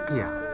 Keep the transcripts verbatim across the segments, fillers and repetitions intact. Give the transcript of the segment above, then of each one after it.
إفريقيا.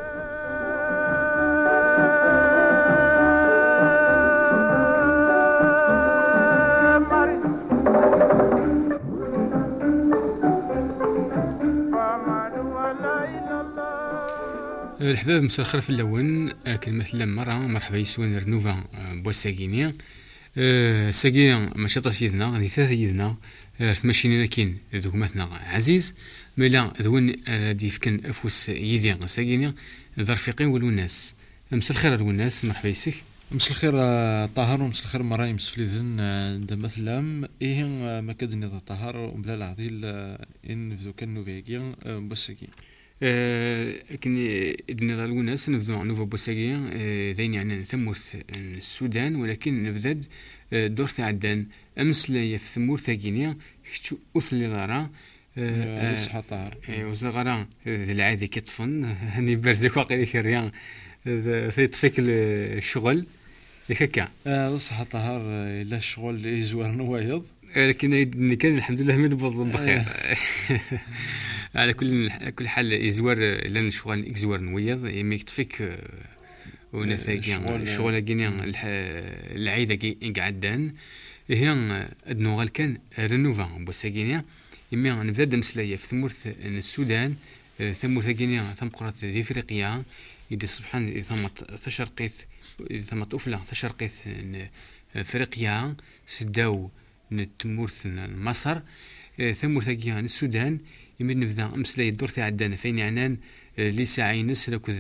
الحباب مساء الخير في اللون. كلمة لم مرة مرحبا يسوان رنوفا بوساكينيا ساكيا ماشي طاسيدنا غادي ثلاثة يدنا تمشينا كين دوكماتنا عزيز ملا ذون دي فكن افوس يدي ساكينيا ذرفيقي ولو الناس. مساء الخير ولو الناس مرحبا يسك. مساء الخير طاهر ومساء الخير مرايم مسفليذن دابا ثلام ايه ما كدني طاهر وبلا العضيل ان فزو كان نوفيكيا بوساكيا. لكن إذن الناس نبدأ نوفو بوساقيا ذين يعني ثمورث السودان ولكن نبدأ دور عدن أمس لا يثمور ثقينيا أثل لغرا يصحى طار وزغرا العادي كتفن هني برزك واقعي كريان في تفك الشغل هكا يصحى طهر لا الشغل يزور نوايض لكن كان الحمد لله مدبض بخير. على كل كل حال يزور لان شغل يزور نويض يما يكتفك ونثاقي الشغل كينيا العيده قعدان هي ادنو غال كان رينوفا بوساكينيا يما نبدا مسلايه في ثمورث السودان ثمورث كينيا ثم قرات دي افريقيا يدي سبحان ثمت تشرقيت ثمت افلا تشرقيت افريقيا سداو نتمورث مصر ثمورث كينيا السودان يمين نبدا مسلاي الدور تاع عندنا فين عنان لي ساعه ينس لكذ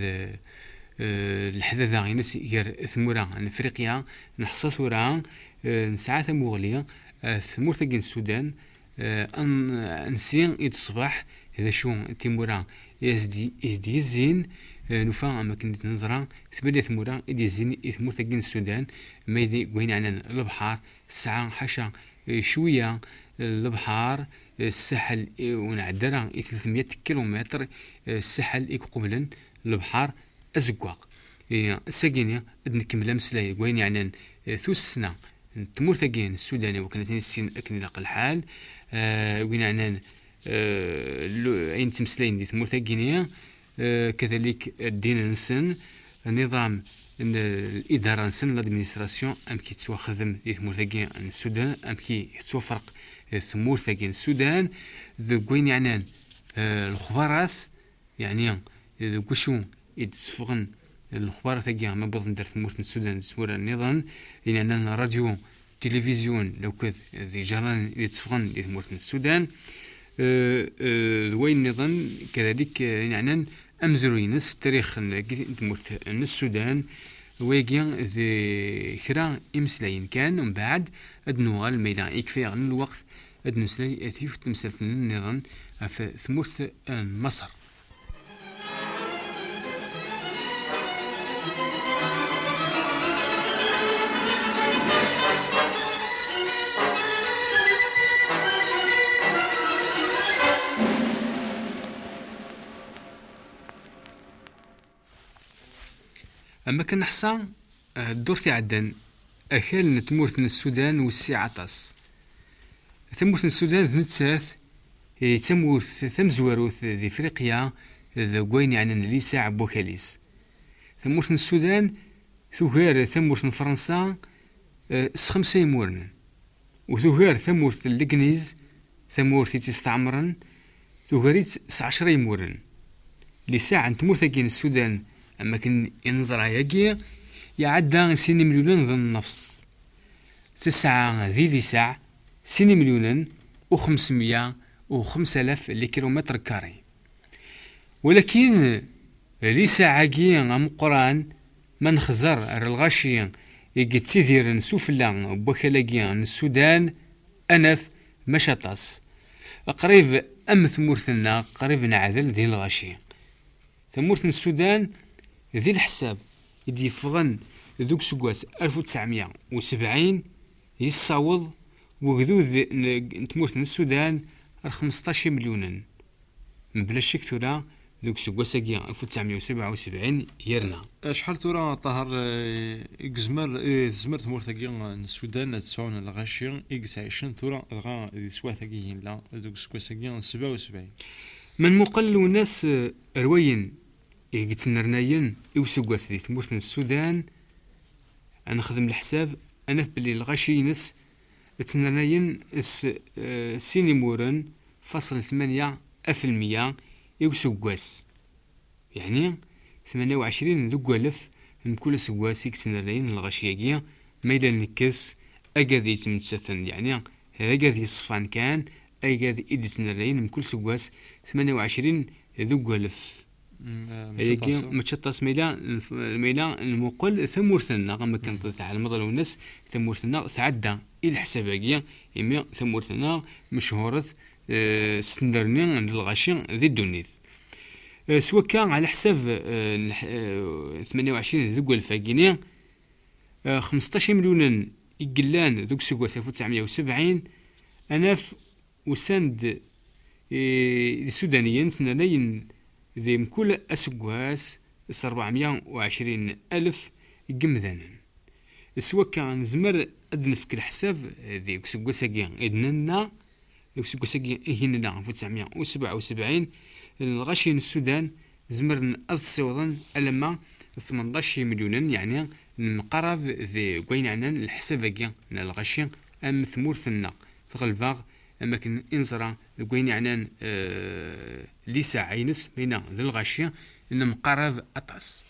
الحدث ينس غير ثمورا افريقيا نحصل ثورا نسعى ثموغليا ثمور تاع السودان ان نسين الصباح هذا شو تيمورا يزدي يزدي زين نفا ما كنت نزرع ثمانية ثمورا يدي زين ثمور تاع السودان ما يدي وين عنان البحر ساعه حشا شويه البحر الساحل ونعدرا ثلاثمية كيلومتر الساحل يقبلن البحر أزقاق الساقينيا نكمل مسلاي وين يعني ثوس سنة تمور ثقين السوداني وكانت السين أكن لقى الحال وين يعني أين تمسلاين دي تمور ثقينيا كذلك الدين نسن النظام الإدارة نسن الادمينستراسيون أم كي تسوى خدم دي تمور ثقين السودان أم كي تسوى فرق ثمور ثقين السودان ذو وين يعني الخبارات يعني ذو كشو يتسفغن الخبارات ثقين ما بضن در ثمور السودان تسمور النظام يعني أننا راديو تلفزيون لو كذ ذي جران يتسفغن ثمور السودان ذوين النظام كذلك يعني أمزروينس تاريخ ثمور السودان ويجيان ذي خرا إمسلاين كان ومن بعد أدنوغال ميلا يكفي عن الوقت أدنسلاي أتيف تمثلت النظام في ثمورث مصر. أما كان حصان الدور تاع عدن أكل نتمورث السودان والسيعطاس ثمورث السودان ذنتساث تمورث ثمزواروث ذي افريقيا ذا كوين يعني لي ساعة بوكاليس ثمورث السودان ثغار ثمورث فرنسا خمسة يمورن وثغار ثمورث الكنيز ثمورث تستعمرن ثغاريت عشرة يمورن لي ساعة تمورث كين السودان أما كن ينظر يجي يعدى سين مليون ذن النفس تسعة ذي ذي ساعة سين مليون وخمسمية وخمسة آلاف كيلومتر كاري ولكن لي ساعة جي مقران من خزر الغاشي يجي تثير نسوفلا بوكالاجي السودان أنف مشاطاس قريب أم ثمورثنا قريب نعذل ذي الغاشي ثمورث السودان ذي الحساب يدي فغن ذوك سكواس ألف وتسعمية وسبعين يصاوض وغذو تمورث السودان خمسطاش مليونا مبلا شك ثورا ذوك سكواساكي ألف وتسعمية وسبعة وسبعين يرنا شحال ثورا طهر إكزمر زمر تمورثاكي السودان تسعون الغاشي إكس عشرين ثورا غا سواثاكي لا ذوك سكواساكي سبعة وسبعين من مقل الناس روين يتنرناين يوسقواس دي تمورت السودان. أنا خدم الحساب أنا بلي الغاشي نس تنرناين اس سيني مورن فاصل ثمانية في المية يوسقواس، يعني ثمانية وعشرين ذو ألف من كل سقواسي كتنرناين الغاشياكيا ما إلا نكس أقاذي يتمتثن، يعني أقاذي يصفان كان أقاذي إدي تنرناين من كل سقواس ثمانية وعشرين ذو ألف. هذيك متشطس ميلا ميلا المقل ثمورثنا كما كان تاع المضل والناس ثمورثنا تعدى إلى حساباكيا إما ثمورثنا مشهورة أه سندرني للغاشي ذي الدونيث. أه سواء كان على حساب أه ثمانية وعشرين ذو ألف جنيه أه خمسطاش مليون يقلان ذوك سكواس ألف وتسعمية وسبعين أناف وسند أه السودانيين سنانين ذي من كل أسقواس أربعمية وعشرين ألف جمذانا. سواء كان زمر أدنى في كل حساب ذي سقواساكيا إدننا سقواساكيا إهننا ألف وتسعمية وسبعة وسبعين الغاشين السودان زمرن أصوضا ألما ثمنطاش مليون، يعني مقرب ذي قوين عنان الحساباكيا الغاشين أم ثمورثنا ثغلفاغ أما كان إنزرا قوين عنان آه ليسا عينس بين ذي الغاشية إن مقرب أطاس.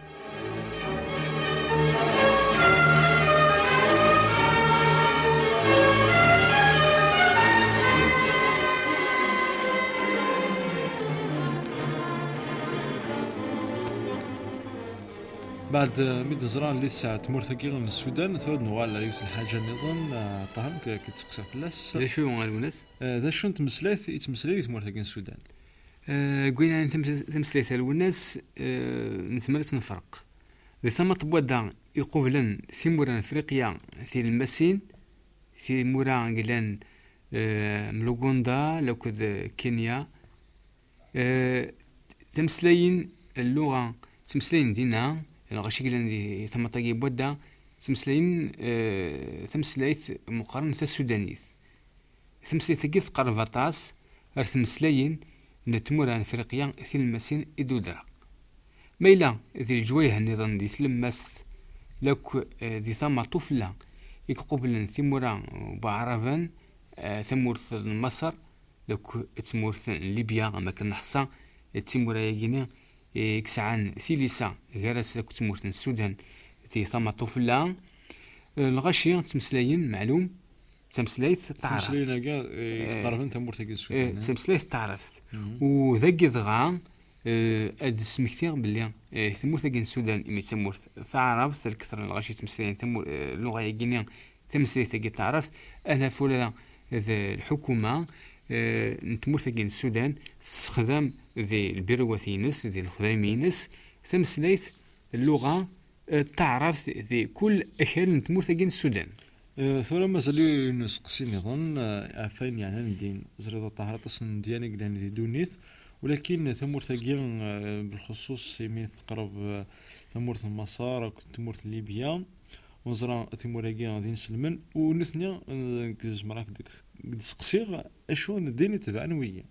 بعد ميد زران اللي تسعة تمورثاكي من السودان ثود نوال يوث الحاجة نظن طهم كتسقسى فلاس. ذا شو غالو ناس؟ ذا شو نتمسلاث يتمسلاث تمورثاكي السودان. قوينا تمسلاث الوناس نتمرس نفرق. ذي ثم طبودا يقوبلن ثمورا أفريقيا في المسين ثمورا قلن ملوغوندا لو كذا كينيا تمسلاين اللغة تمسلاين دينا الغاشي قلن دي ثم طاقي بودا تمسلاين أه تمسلايت مقارنة السودانيث تمسلايت تقيث قرفاطاس أرث مسلاين إن تمورا أفريقيا في المسين إدودرا ميلا ذي الجويه النظام دي تلمس لك ذي ثم طفلة يقبل ثمورا بعرفان ثمورث مصر لك تمورث ليبيا أما كان حصا تمورا يجينا يكسعان ثيليسا غيرس لك تمورث السودان ذي ثم طفلة الغاشية تمسلاين معلوم تمسلايث تعرف تمسلاين كاع تقربن تمورث السودان تمسلايث تعرفت وذاك ذغا اد سمكتير بلي ثمورث كاين السودان إمي تمورث تعرفت الكثر الغاشي تمسلاين ثمور اللغة يجينا تمسلايث كي تعرفت أنا فولا الحكومة نتمورث كاين السودان تستخدم ذي البيروثينس ذي الخدامينس تمسلايث اللغة تعرف ذي كل أشياء نتمورث كاين السودان. ثورة مازالو نسقسي نظن عفاين يعني ندين زريضة طهرة تصن دياني قلان ذي دونيث، ولكن تمورث كاين بالخصوص سيميث قرب تمورث مصر أو تمورث ليبيا وزرا تمورث كاين ذي نسلمن ونثنيا كزمراك ديك سقسيغ أشو نديني تبعنا ويا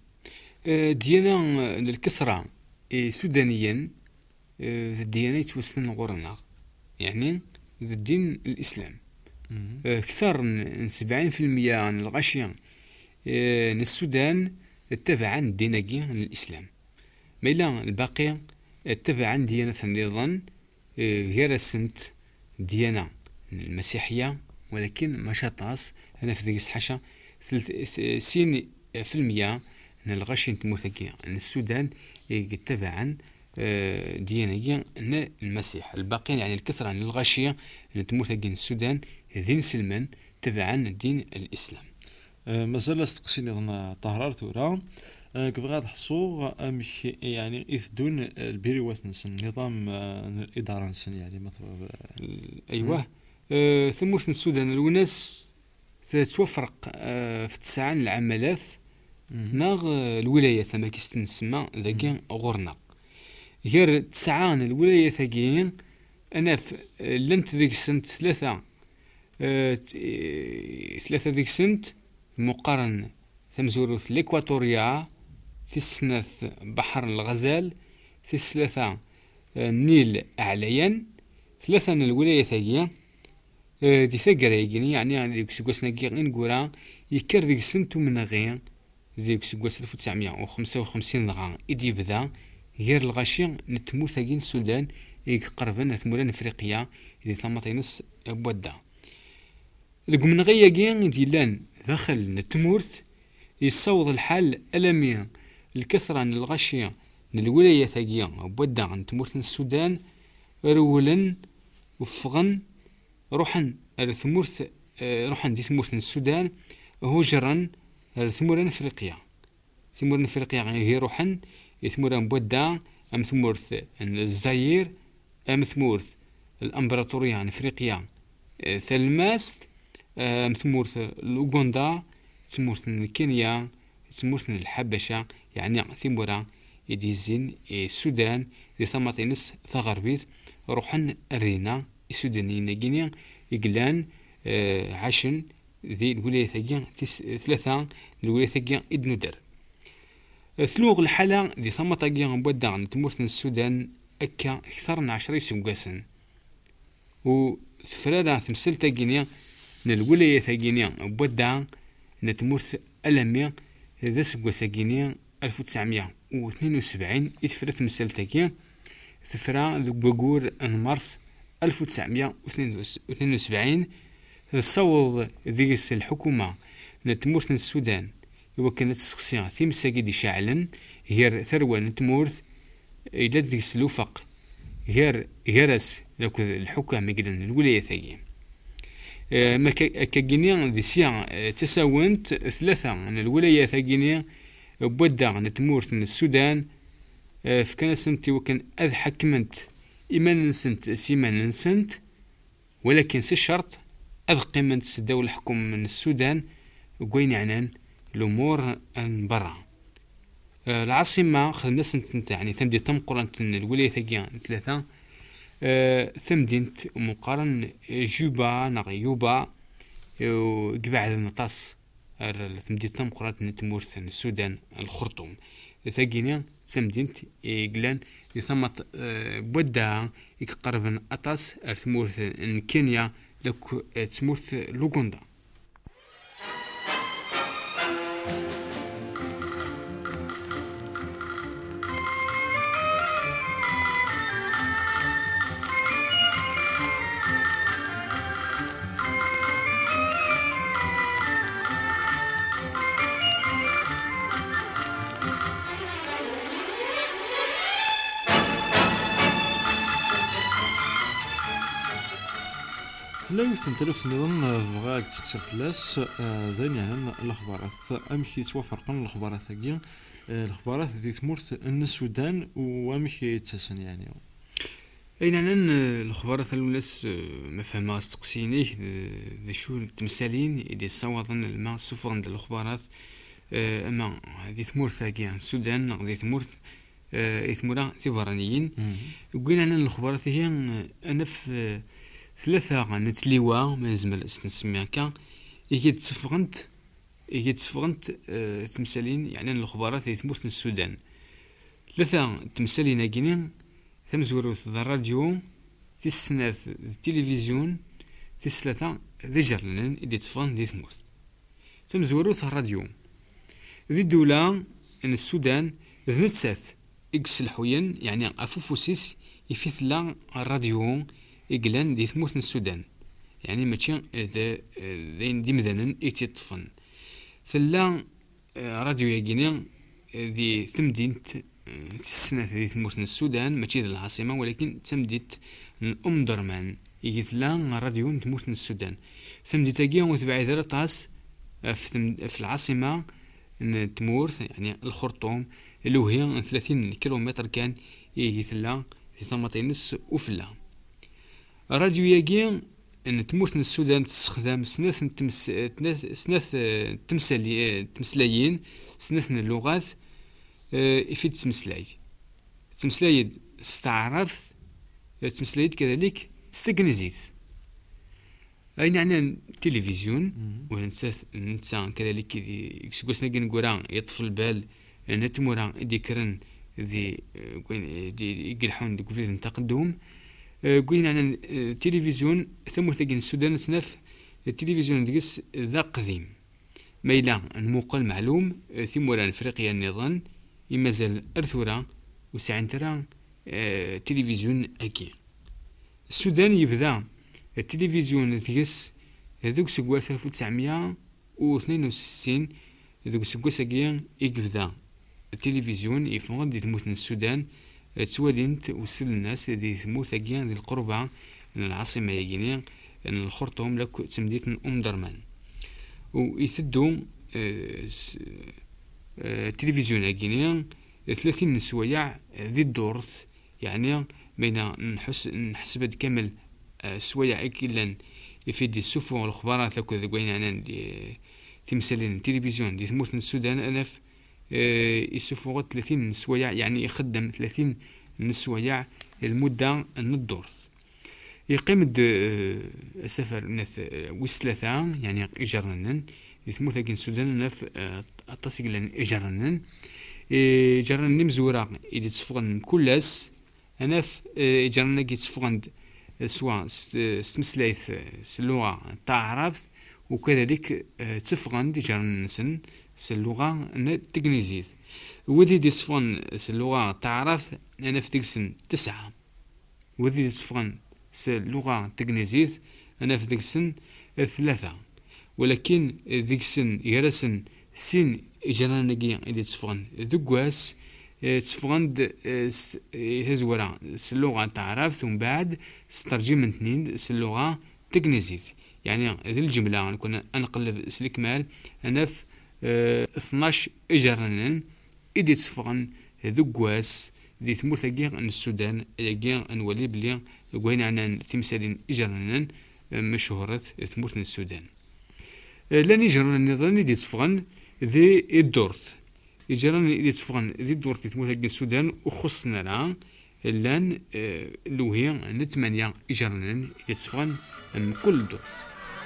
ديانا للكثرة سودانيا الديانة يتوسن غورنا يعني الدين الإسلام أكثر من سبعين في المية عن الغاشية من السودان تبعا ديناكي الإسلام، ميلا الباقي تبعا ديانة النظام غير السنت ديانة المسيحية، ولكن ما شاطاس أنا في ذيك حاشا سين في المية من الغاشية تموثكية من السودان تبعا ديانية المسيح، الباقيين يعني الكثرة عن الغاشية اللي تموت كاين السودان دين سلمان تبعا الدين الإسلام. أه مازال استقسيني ظن طهرار ثورة أه كيف غاد حصوغ أمش يعني يثدون البيروات نسن نظام أه الإدارة نسن يعني مثلا أيوه أه ثمورث السودان الوناس تتوفرق أه في تسعة العملات ناغ الولاية ثما كيستنسمى ذاكي غورنا غير تسعة الولاية ثاقين أنا لنت ذيك السنت ثلاثة أه ثلاثة ذيك السنت مقارن ثمزوروث الإكواتوريا في السنة بحر الغزال في ثلاثة النيل أعليا ثلاثة الولاية ثانية دي ثقرة يجيني يعني ديك سكوسنا كي نقولها يكر ديك سنتو من غير ديك سكوس ألف وتسعمية وخمسة وخمسين دغا إدي بدا غير الغاشي نتمور ثاقين السودان يقربن نتموران إفريقيا إذا ثمطينس بودا ديك من غير كين ديلان داخل نتمورت يصوض الحال ألمي الكثرة من الغاشية من الولاية ثاقية بودا عن تمورت السودان رولا وفغن روحن على ثمورث روحن دي ثمورث السودان هجرا على ثموران افريقيا ثموران افريقيا هي روحن ثموران بودا ام ثمورث الجزائر ام ثمورث الامبراطورية عن افريقيا ثلماست ام ثمورث اوغندا ثمورث كينيا ثمورث الحبشة يعني ثمورا يديزين السودان دي ثماتينس ثغربيت روحن الرينا السودانيين جينيا يقلان آه عشن ذي الولاية ثقيا ثلاثة الولاية ثقيا إدنودر ثلوغ الحالة ذي ثم طاقيا بودا عن تمورث السودان أكا أكثر من عشرة سوقاسن وثفرارا ثمسل تاقينيا الولاية ثقيا بودا نتمورث ألميا ذا سوقاسا جينيا ألف وتسعمية واثنين وسبعين إثفرا ثمسل تاقيا ثفرا ذو بقور مارس ألف وتسعمية واثنين وسبعين صوض ذيس الحكومة نتمورث السودان وكانت تسقسيها في مساجد شاعلا غير ثروة نتمورث إلى ذيس الوفق غير غيرس لو الحكام يقولون الولاية ثانية ما كجنيا ذي سيا تساونت ثلاثة عن الولاية ثانية بودا نتمورث من السودان فكان سنتي وكان أذ حكمنت إما نسنت سيما نسنت ولكن سي الشرط أذ قيمة الدولة الحكم من السودان وقوين عنان الأمور أن برا أه العاصمة خدنا سنت يعني ثمدي تم قرنة الولاية ثقيا ثلاثة أه ثمدينت مقارن جوبا نغيوبا وقبع النطاس ثمدي تم قرنة تمورث السودان الخرطوم ثقينيا سمدينت إقلان يثمت بودا يقربن أطاس تمورث كينيا لك تمورث لوغندا ثلاثة تلف نظن بغاك تسقسي فلاس ذين يعني الأخبارات أمشي توافرقن الأخبارات ثقيل الأخبارات ذي تمورث أن السودان وأمشي يتسن يعني أين أنا الأخبارات الناس ما فهمها استقسينيه ذي شو التمثالين اللي صوضن الماء السفر عند الأخبارات أما ذي تمورث ثقيل السودان ذي تمورث إثمورا ثبرانيين وقلنا أن الأخبارات هي أنا في ثلاثة نتليوا ما نزمل نسميها كا يجي تسفغنت يجي تسفغنت اه تمثالين يعني الأخبارات اللي تموت في السودان ثلاثة تمثالين أجنين ثم زوروث الراديو في السنة التلفزيون في الثلاثة ذي جرلن اللي تسفغن ذي تموت ثم زوروث الراديو ذي الدولة إن السودان ذي نتساث إكس الحوين يعني أفوفوسيس يفيث لا الراديو إقلان دي ثموت السودان يعني ماشي ذين دي مذنن يتطفن ثلا راديو ياكينا ذي ثمدينت في السنة ذي ثموت السودان ماشي ذي العاصمة ولكن تمديت أم درمان يجي ثلا راديو ثموت السودان ثمديت تاقيا وتبعي ذا طاس في العاصمة تمورث يعني الخرطوم اللي هي ثلاثين كيلومتر كان يجي ثلا في ثمطينس وفلا راديو ياكي ان تموت السودان تستخدم سناث تمس سناث تمثالي تمثلايين سناث اللغات يفيد تمثلاي تمثلاي استعرف تمثلاي كذلك استكنزيت اين يعني التلفزيون وننسى ننسى كذلك يكسكوسنا كنقرا يطفي البال نتمورا ديكرن ذي كوين دي يقلحون دي كفيد التقدم كوين عن التلفزيون ثم ثقين السودان سنف التلفزيون ديس ذا قديم ما إلا نموقل معلوم ثم ولا افريقيا النظام يمازال ارثورا وساعين ترى التلفزيون اكي السودان يبدا التلفزيون ديس هذوك سكواس ألف وتسعمية واثنين وستين هذوك سكواس اكي يبدا التلفزيون يفضل دي تموت من السودان توالينت وصل الناس دي تموت اكي دي القربة من العاصمة يجيني الخرطوم لك تمديت ام درمان ويثدوا التلفزيون اكيني ثلاثين سوايع ذي الدورث يعني بين نحس نحسب كامل سوايع اكيلا يفيد السفن والخبارات لكو ذوين عن تمثالين التلفزيون دي ثموت السودان ألف يسفوا ثلاثين سوايع يعني يخدم ثلاثين سوايع المدة الدورث يقيم السفر نث وثلاثة يعني إجرنن يثموت أكين السودان نف أتصق لن إجرنن جرن مزورا إذا تسفغن كلاس أنا في جرنا كي تسفغن سواء سمسلايث اللغة تعرف وكذلك تسفغن دي جرن نسن اللغة التقنيزية وذي دي تسفغن اللغة تعرف أنا في تقسن تسعة وذي تسفغن اللغة التقنيزية أنا في تقسن ثلاثة ولكن ذيكسن يرسن سين جرنا كي إذا تسفغن ذقواس تسفغن تزورا اللغة تعرف ثم بعد سترجم من اثنين اللغة تقنيزيت يعني ذي الجملة نكون أنقلب سلكمال أنا في اثناش إجرنن إذا تسفغن ذقواس ذي ثمورث كي أن السودان كي أنولي بلي قوين عن تمثالين إجرنن مشهورة ثمورث السودان لاني جرنا النظام اللي تسفغن ذي الدورث يجرنا اللي تسفغن ذي الدورث تموت حق السودان وخصنا لها لان لو هي نتمنى يجرنا اللي تسفغن من كل دورث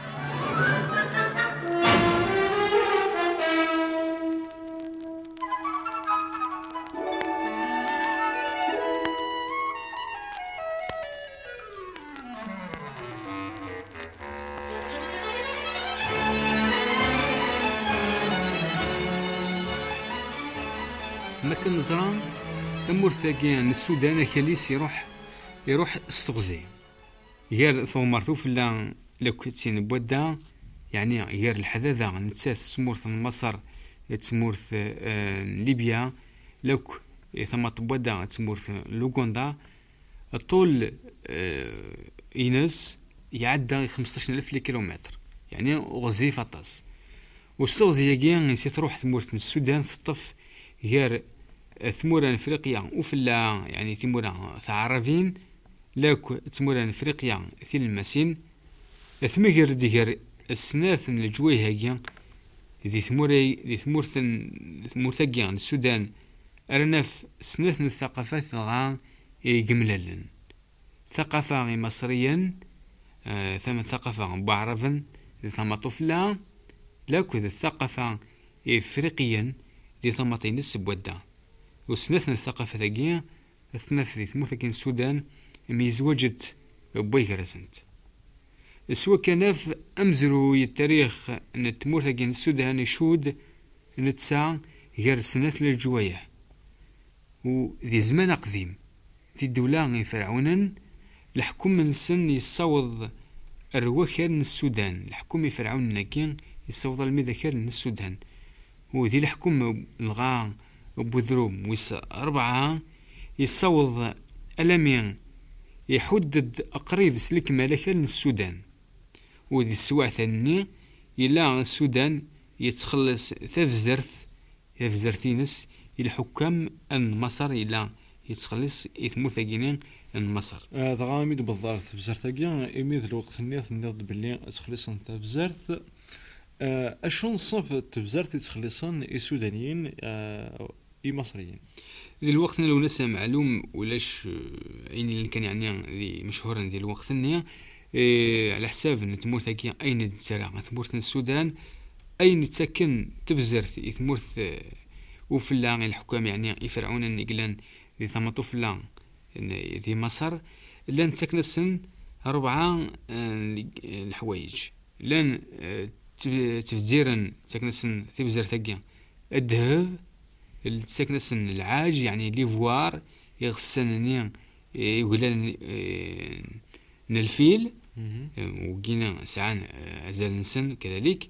لكن نزران ثمور ثاقيان السودان كاليس يروح يروح استغزي غير ثومرتو في لا لو كنتين بودا يعني غير الحداثة نتساث سمورث مصر تسمورث آه ليبيا لوك ثم بودا تسمورث لوغوندا الطول آه إيناس يعدى خمسطاش ألف كيلومتر يعني غزيف أطاس واستغزي يجيان نسيت روح ثمورث السودان في الطف غير ثمورة افريقيا وفلا يعني ثمورة ثعرفين لاك ثمورة افريقيا في المسين ثمغر ديغر السناث من الجويه هاكيا ذي ثموري ذي ثمورث ثمورثاكيا السودان ارناف سناث من الثقافات غا يجمللن ثقافة مصريا آه ثم ثقافة بعرفا ثم طفلا لاك الثقافة افريقيا ذي ثمطين السبودا وسناث من الثقافة ذاكيا ثناث ذي ثموث كين السودان ميزوجت بويك رسنت سوا كان في أمزرو التاريخ أن تموث كين السودان يشود نتسا غير سناث للجواية وذي زمان قديم في الدولة فرعونا الحكم من سن يصوض الرواخر من السودان الحكم فرعون ناكين يصوض المذاكر من السودان وذي الحكم الغا بوذروم ويس أربعة يصوض ألمين يحدد أقريب سلك ملكة للسودان وذي السواع ثاني إلا السودان يتخلص ثفزرث ثفزرثينس الحكام أن مصر إلا يتخلص يثمو ثاقينين أن مصر هذا غاميد بالضبط ثفزرث ثاقيا إميد الوقت النيث نض باللي تخلصن ثفزرث أشون صف تبزرت تخلصن السودانيين اي مصريين ذي الوقت لو نسى معلوم ولاش عيني اللي كان يعني ذي مشهورا ذي الوقت النية إيه على حساب ان تمورث كي اين تزرع تمورث السودان اين تسكن تبزرت تمورث وفلا الحكام يعني يفرعون يقلان ذي ثمطو فلا ذي مصر لان تكنسن أربعة الحوايج لان تفجيرا تكنسن تبزر ثقيا الذهب تكنسن العاج يعني ليفوار يغسن يقولان الفيل وقينا سعان أزال نسن كذلك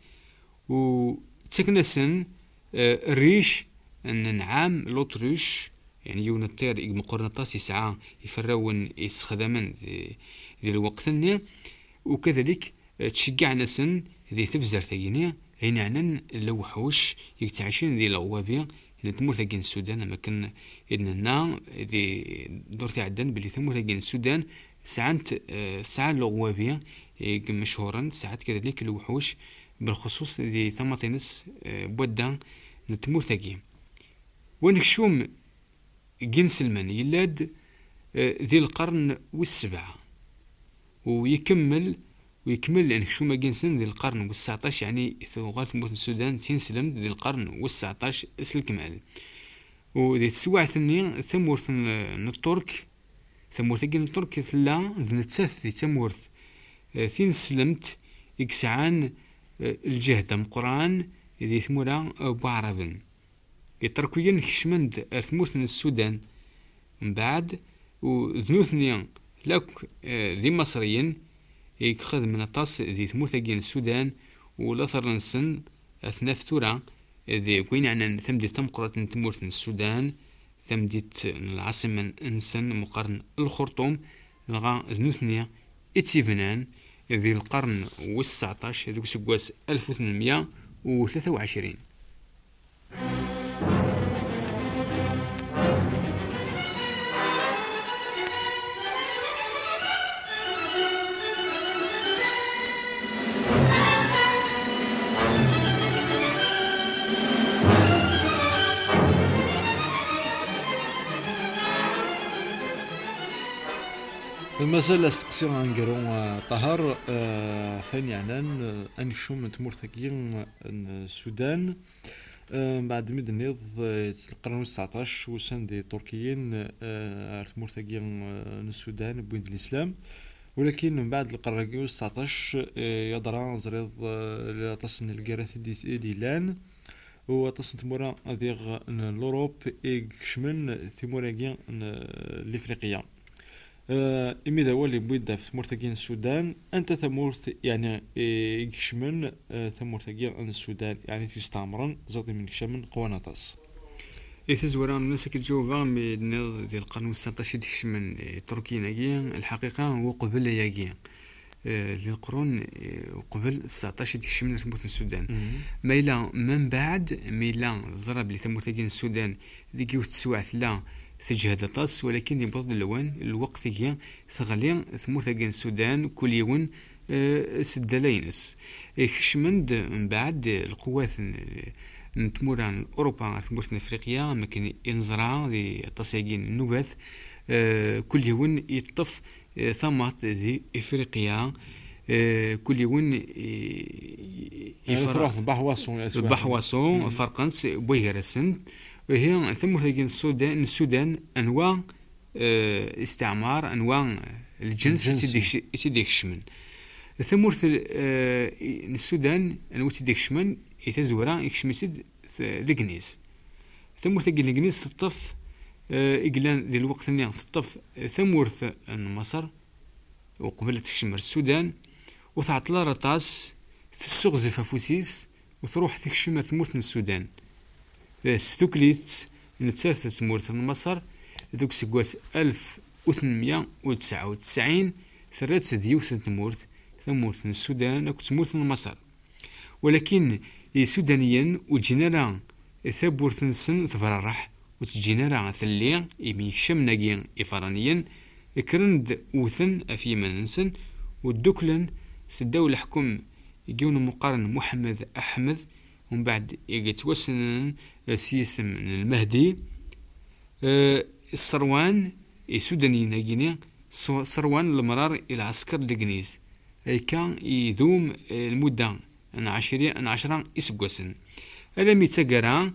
وتكنسن الريش أن نعام لوتريش يعني يون الطير مقرنطاس يسعى يفرون يستخدمن ذي الوقت النيا وكذلك تشجع نسن ذي تبزر ثقينيا هين عنن اللوحوش يكتعشين ذي الغوابية اللي تمور ثقين السودان أما كان إننا ذي دور تعدن بلي تمور ثقين السودان ساعات ساعة الغوابية مشهورا ساعات كذلك الوحوش بالخصوص ذي ثمطينس بودا نتمور ثقين ونكشوم جن سلمان يلاد ذي القرن والسبعة ويكمل ويكمل لأن شو جنسن ذي القرن والسعطاش يعني ثوغات موت السودان تنسلم ذي القرن والسعطاش اسل كمال وذي تسوع ثني ثمورث الترك ثمورث جن الترك ثلا ذي نتسث ذي ثمورث تنسلمت إكسعان الجهد مقران ذي ثمورا بعربن يتركوين كشمند ثمورث من السودان من بعد وذنوثني لك ذي مصريين يخذ من الطاس ذي ثمورث جين السودان والأثر نسن أثناء ثورة ذي كوين عن ثمدي تمقرة ثمورث من السودان ثمدي العاصمة نسن مقارن الخرطوم لغا ذنوثني اتيفنان ذي القرن والسعطاش ذوك سكواس ألف وثمانمية وثلاثة وعشرين. المازال استقصي عنقرو طهر فين يعنان أنشوم تمورثقين السودان بعد مد النيض القرن التسعطاش وسن دي تركيين تمورثقين السودان بوين الإسلام ولكن من بعد القرن التسعطاش يضرا زريض تصن الكراث ديلان وتصن تمورا ديغ الأوروب إكشمن تموراكين الإفريقيا آه إمي ذا ولي بويدا في ثمورثقين السودان أنت ثمورث يعني يكشمن آه ثمورثقين السودان يعني تستعمرن زادي من كشمن قواناطاس يتزوران الناس كتجاوبا من ديال القرن التسعطاش يكشمن تركيا ناكيا الحقيقة هو قبل ياكيا آه للقرون قبل التسعطاش يكشمن ثمورث السودان ميلا من بعد ميلا زرب لثمورثقين السودان ذيك يوتسواع ثلا تجهد الطاس ولكن يبرد اللوان الوقت هي ثغلي ثمورث السودان كل يوم سدالينس كشمند من بعد القوات نتموران اوروبا ثمورث افريقيا ما كان ينزرع ذي التصاقين النوبات كل يوم يطف ثمات ذي افريقيا كل يوم يفرح بحواسون بحواسون فرقنس بويغرسن وهي ثمورث السودان السودان انواع استعمار انواع الجنس تديك شمن ثمورث السودان انواع تديك شمن يتزورا يكشمسد الكنيس ثمورث الكنيس تطف إقلان ذي الوقت اللي تطف ثمورث مصر وقبل تكشمر السودان وتعطل رطاس تسوغ فوسيس وتروح تكشمر ثمورث السودان ستوكليت نتساث ثمورث مصر ذوك سكواس ألف وثمانمية وتسعة وتسعين ثرات ديوث ثمورث ثمورث السودان أو ثمورث مصر ولكن السودانيين وجنرا ثبورث نسن تفرح وتجينا ثلي يميكشم ناقين إفرانيين كرند وثن أفيما نسن والدوكلن سداو الحكم يجون مقارن محمد أحمد ومن بعد يتوسن سيسم المهدي أه الصروان السودانيين ناقين صروان المرار إلى عسكر الجنيز أي كان يدوم المدة أن عشرين أن عشرة إسقوسن ألم يتجرى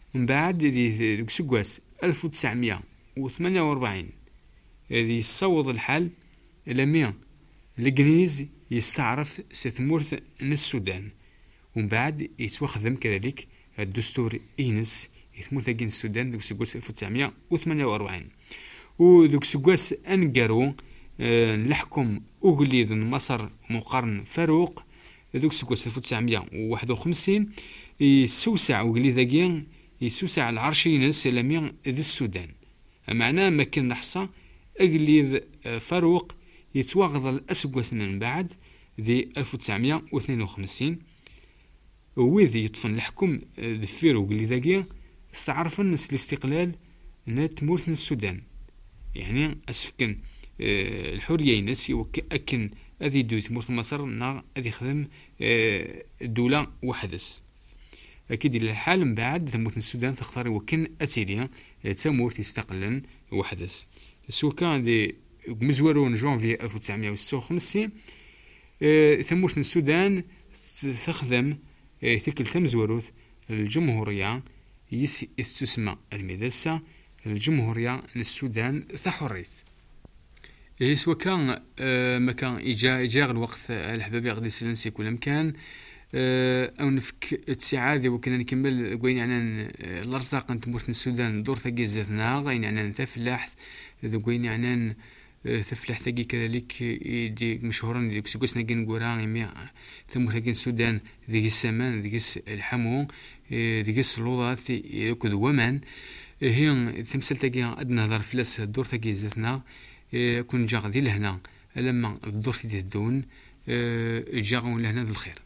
ومن بعد ذي سكواس ألف وتسعمية وثمانية وأربعين هذه يصوض الحال لميا الإنجليز يستعرف ستمورث من السودان، ومن بعد يتوخذم كذلك الدستور إينس يتمورث كين السودان دوك سكواس ألف وتسعمية وثمانية وأربعين. ودوك سكواس أنقرو أه نحكم أغليظ مصر مقارن فاروق دوك سكواس ألف وتسعمية وواحد وخمسين يسوسع أغليظ يسوسع العرشينس لميا ذي السودان. معناه ما كان نحصى أغليظ فاروق يتواغض الأسقوس من بعد ذي ألف وتسعمية واثنين وخمسين، وذي يطفن الحكم ذفير وقلي استعرف الناس الاستقلال نتمورث من السودان. يعني أسفكن أه الحرية ينس أكن أذي دو تمورث مصر نا أذي خدم أه الدولة وحدث. أكيد الحال من بعد تمورث السودان تختار وكن أسيريا تمورث يستقلن وحدث. سو كان ذي مزورون جونفي ألف وتسعمية وستة وخمسين أه تمورث السودان تخدم أه تلك التمزوروث الجمهورية يس استسمى المدرسة الجمهورية السودان ثحريت. إيه سوا كان أه ما كان إجا إجا الوقت الحبابي غادي يسلنسي كل مكان أه أو نفك السعادة وكنا نكمل قوين يعني الأرزاق نتمورث السودان دور ثقي زثنا غين يعني تفلاح قوين يعني تفلاح ثقي كذلك دي مشهورا ديك سكوسنا كين قران يمي ثم ثقي السودان ذيك السمان ذيك الحمو ذيك اللوضات يكد ومن هي تمثل ثقي أدنى ظرف فلاس دور ثقي زثنا كون جا غادي لهنا لما الدور تدي الدون جا غون لهنا ذو الخير.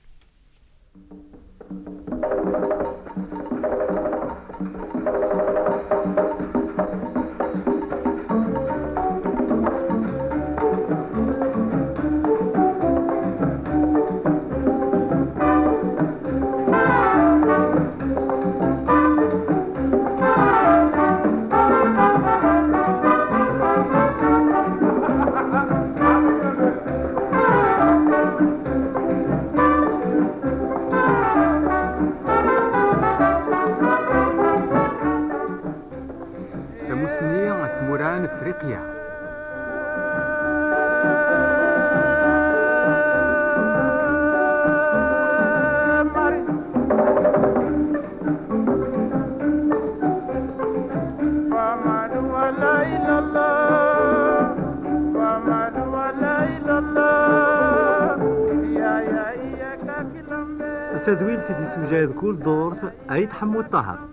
تموران افريقيا. التدوين تدي سوجاد كل دور أي تحمل طهر